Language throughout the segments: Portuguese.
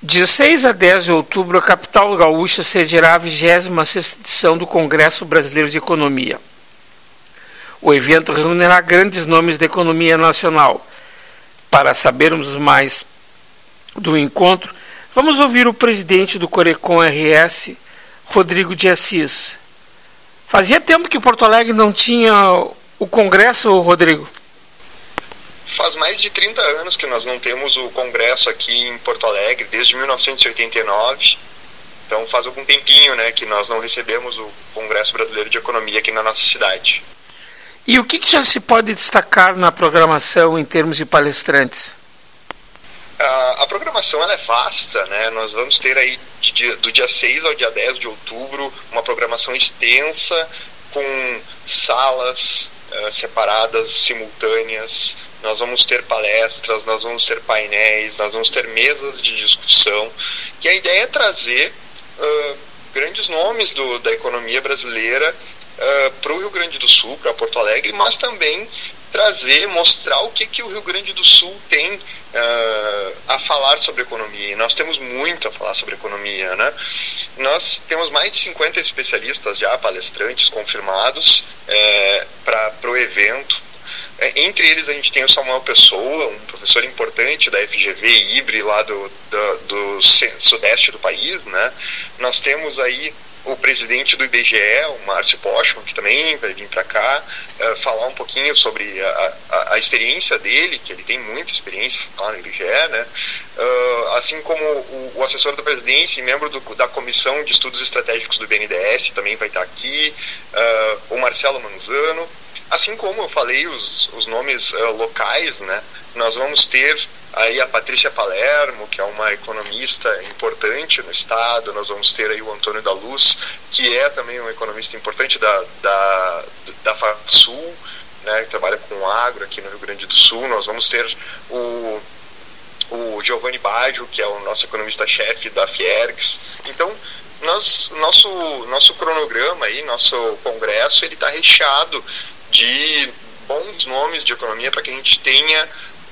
De 6 a 10 de outubro, a capital gaúcha sediará a 26ª edição do Congresso Brasileiro de Economia. O evento reunirá grandes nomes da economia nacional. Para sabermos mais do encontro, vamos ouvir o presidente do Corecon RS, Rodrigo de Assis. Fazia tempo que Porto Alegre não tinha o Congresso, Rodrigo? Faz mais de 30 anos que nós não temos o Congresso aqui em Porto Alegre, desde 1989. Então faz algum tempinho, né, que nós não recebemos o Congresso Brasileiro de Economia aqui na nossa cidade. E o que já se pode destacar na programação em termos de palestrantes? A programação ela é vasta, né? Nós vamos ter aí do dia 6 ao dia 10 de outubro uma programação extensa com salas separadas, simultâneas. Nós vamos ter palestras, nós vamos ter painéis, nós vamos ter mesas de discussão. E a ideia é trazer grandes nomes da economia brasileira para o Rio Grande do Sul, para Porto Alegre, mas também mostrar o que o Rio Grande do Sul tem a falar sobre economia. E nós temos muito a falar sobre economia, né? Nós temos mais de 50 especialistas já, palestrantes confirmados para o evento. Entre eles a gente tem o Samuel Pessoa, um professor importante da FGV IBRE lá do sudeste do país, né? Nós temos aí o presidente do IBGE, o Márcio Postman, que também vai vir para cá falar um pouquinho sobre a experiência dele, que ele tem muita experiência lá no IBGE, né? Assim como o assessor da presidência e membro da Comissão de Estudos Estratégicos do BNDES também vai estar aqui, o Marcelo Manzano. Assim como eu falei os nomes locais, né? Nós vamos ter aí a Patrícia Palermo, que é uma economista importante no estado. Nós vamos ter aí o Antônio da Luz, que é também um economista importante da FASUL, né, que trabalha com agro aqui no Rio Grande do Sul. Nós vamos ter o Giovanni Baggio, que é o nosso economista-chefe da Fiergs. Então, nosso cronograma aí, nosso congresso, ele está recheado de bons nomes de economia para que a gente tenha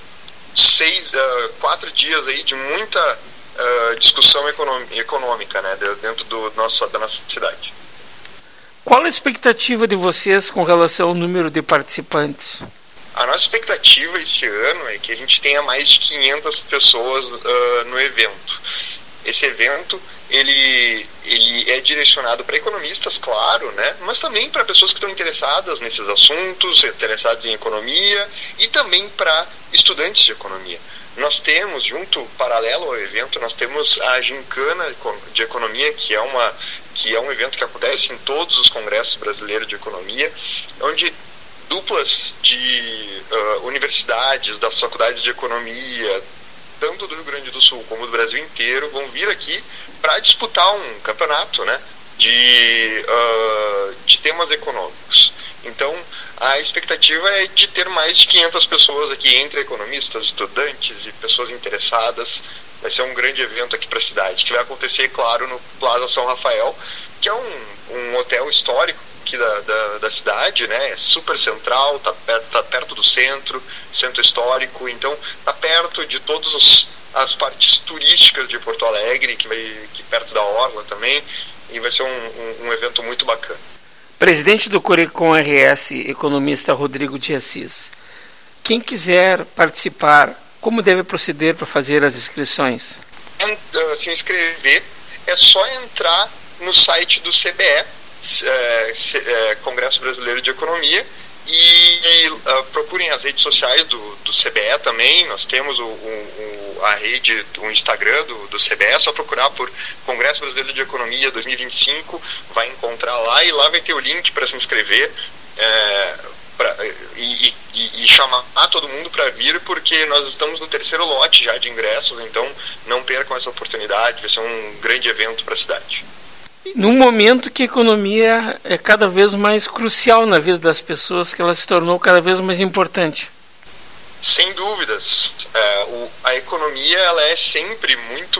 4 dias aí de muita discussão econômica, né, dentro da nossa cidade. Qual a expectativa de vocês com relação ao número de participantes? A nossa expectativa esse ano é que a gente tenha mais de 500 pessoas no evento. Esse evento ele é direcionado para economistas, claro, né? Mas também para pessoas que estão interessadas nesses assuntos, interessadas em economia, e também para estudantes de economia. Nós temos, paralelo ao evento, nós temos a Gincana de Economia, que é um evento que acontece em todos os congressos brasileiros de economia, onde duplas de universidades, das faculdades de economia, tanto do Rio Grande do Sul como do Brasil inteiro, vão vir aqui para disputar um campeonato, né, de temas econômicos. Então, a expectativa é de ter mais de 500 pessoas aqui, entre economistas, estudantes e pessoas interessadas. Vai ser um grande evento aqui para a cidade, que vai acontecer, claro, no Plaza São Rafael, que é um hotel histórico aqui da cidade, né? É super central, tá perto do centro histórico, então tá perto de todas as partes turísticas de Porto Alegre, que perto da orla também, e vai ser um evento muito bacana. Presidente do Corecon RS, economista Rodrigo de Assis. Quem quiser participar, como deve proceder para fazer as inscrições? Se inscrever é só entrar no site do CBE, Congresso Brasileiro de Economia, e procurem as redes sociais do CBE também. Nós temos a rede, o Instagram do CBE, é só procurar por Congresso Brasileiro de Economia 2025, vai encontrar lá, e lá vai ter o link para se inscrever, e chamar todo mundo para vir, porque nós estamos no 3º lote já de ingressos, então não percam essa oportunidade, vai ser um grande evento para a cidade. Num momento que a economia é cada vez mais crucial na vida das pessoas, que ela se tornou cada vez mais importante. Sem dúvidas. A economia ela é sempre muito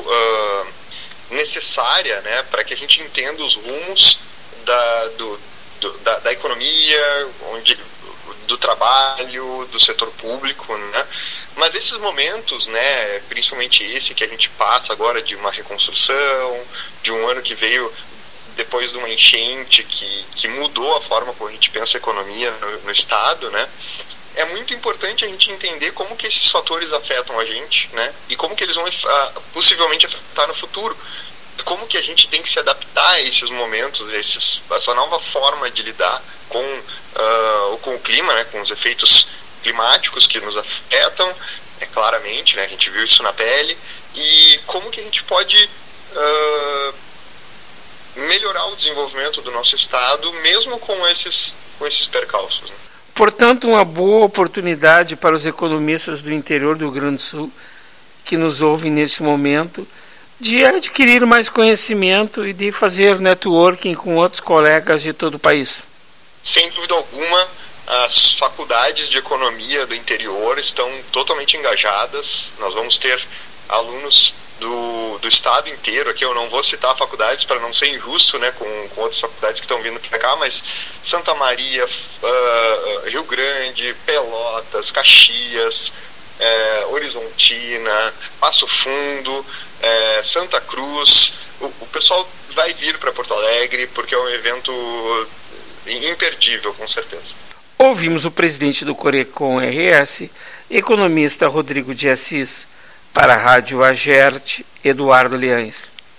necessária, né, para que a gente entenda os rumos da economia, do trabalho, do setor público, né? Mas esses momentos, né, principalmente esse que a gente passa agora de uma reconstrução, de um ano que veio depois de uma enchente que mudou a forma como a gente pensa a economia no Estado, né? É muito importante a gente entender como que esses fatores afetam a gente, né? E como que eles vão possivelmente afetar no futuro. Como que a gente tem que se adaptar a esses momentos, essa nova forma de lidar com o clima, né? Com os efeitos climáticos que nos afetam, claramente, né? A gente viu isso na pele. E como que a gente pode melhorar o desenvolvimento do nosso Estado, mesmo com esses percalços, né? Portanto, uma boa oportunidade para os economistas do interior do Rio Grande do Sul que nos ouvem nesse momento de adquirir mais conhecimento e de fazer networking com outros colegas de todo o país. Sem dúvida alguma, as faculdades de economia do interior estão totalmente engajadas. Nós vamos ter alunos do estado inteiro. Aqui eu não vou citar faculdades para não ser injusto, né, com outras faculdades que estão vindo para cá, mas Santa Maria, Rio Grande, Pelotas, Caxias, Horizontina, Passo Fundo, Santa Cruz. O pessoal vai vir para Porto Alegre porque é um evento imperdível, com certeza. Ouvimos o presidente do Corecon RS, economista Rodrigo de Assis. Para a Rádio Agerte, Eduardo Leães.